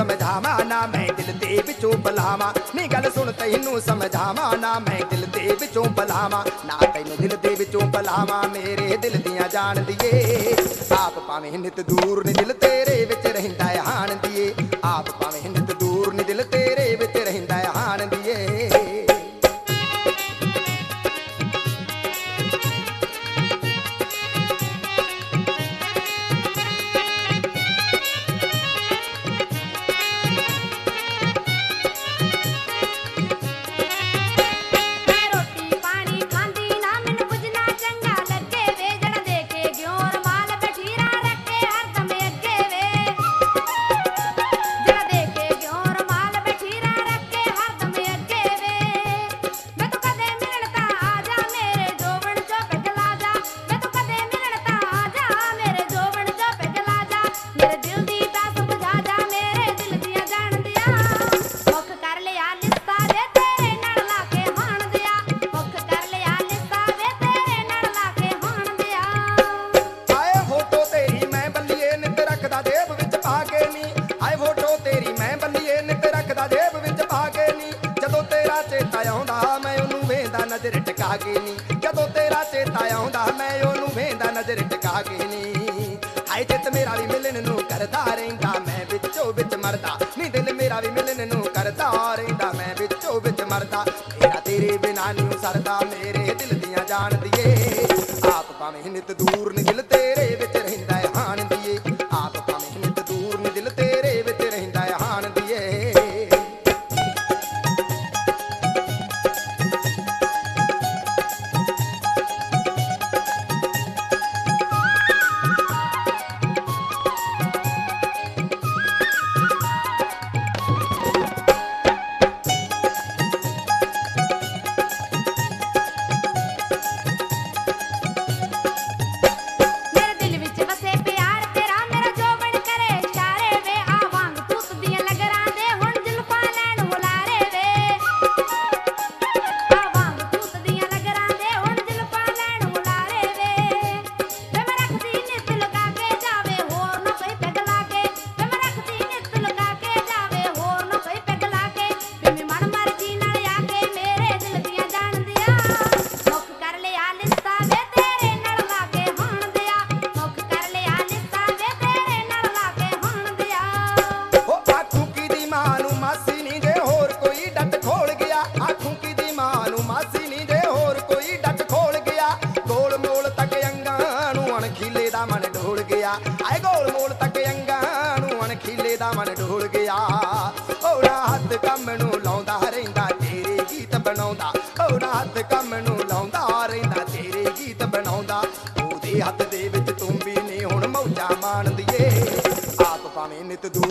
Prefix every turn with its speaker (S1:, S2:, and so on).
S1: समझावा ना मैं दिल दे विचों बुलावा नी गल सुन तैनू समझावा ना मैं दिल दे विचों बुलावा ना तैनू दिल दे विचों बुलावा मेरे दिल दियां जान दिए आप भावें नित दूर नी दिल तेरे विच रहिंदा है हान दिए आप भावें नित दूर नी दिल तेरे विच रहिंदा है हान दिए नजर टिका के नी जदों तेरा चेता आउंदा मैं ओनू वेंदा नजर टिका के नी हाय चित मेरा भी मिलन नू करदा रहिंदा मैं विचों विच मरदा नी दिल मेरा भी मिलन नू करदा रहिंदा मैं विचों विच मरदा मेरा तेरे बिना नी सरदा मेरे दिल दियां जान दिए आप भावें नित दूर नी दिल तेरे विच रहिंदा है हान दिए आप भावें नित दूर नी दिल तेरे विच रहिंदा है हान दिए आए गोल मोल तक अंगां नूं अणखीले दा मन ढोल गया ओड़ा हथ कम नूं लाउंदा रहिंदा तेरे गीत बनाउंदा ओड़ा हथ कम नूं लाउंदा रहिंदा तेरे गीत बनाउंदा ओदे हथ दे विच तूं भी नहीं हुण मौजा माण दिए आप भावें नित दूर